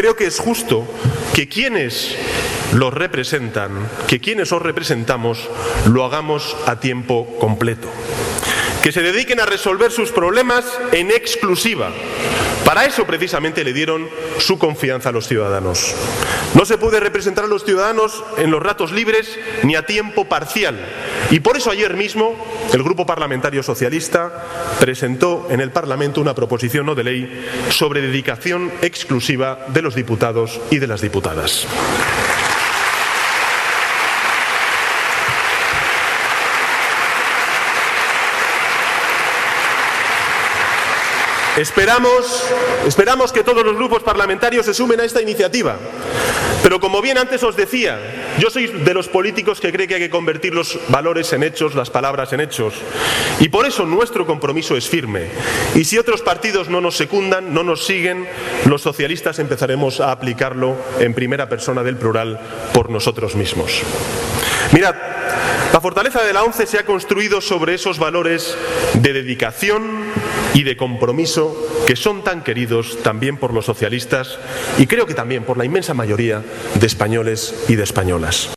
creo que es justo que quienes los representan, que quienes os representamos, lo hagamos a tiempo completo. Que se dediquen a resolver sus problemas en exclusiva. Para eso precisamente le dieron su confianza a los ciudadanos. No se puede representar a los ciudadanos en los ratos libres ni a tiempo parcial. Y por eso ayer mismo el Grupo Parlamentario Socialista presentó en el Parlamento una proposición no de ley sobre dedicación exclusiva de los diputados y de las diputadas. Esperamos que todos los grupos parlamentarios se sumen a esta iniciativa. Pero como bien antes os decía, yo soy de los políticos que cree que hay que convertir los valores en hechos, las palabras en hechos. Y por eso nuestro compromiso es firme. Y si otros partidos no nos secundan, no nos siguen, los socialistas empezaremos a aplicarlo en primera persona del plural por nosotros mismos. Mirad, la fortaleza de la ONCE se ha construido sobre esos valores de dedicación y de compromiso que son tan queridos también por los socialistas y creo que también por la inmensa mayoría de españoles y de españolas.